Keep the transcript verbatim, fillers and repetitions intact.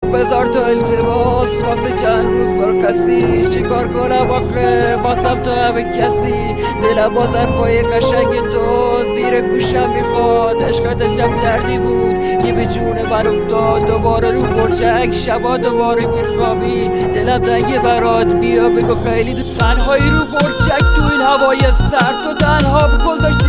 بذار تا التباس واسه چند روز مرخصی، چیکار کنم آخه واسم تو همه کسی. دلم باز حرفای قشنگ تو زیر گوشم میخواد، عشقت عجب دردی بود که به جون من افتاد. دوباره رو برچک شبا دوباره میخوابی، دلم تنگه برات بیا بگو خیلی دوست. تنهایی رو برچک تو این هوای سرد، تو تنها گذاشتی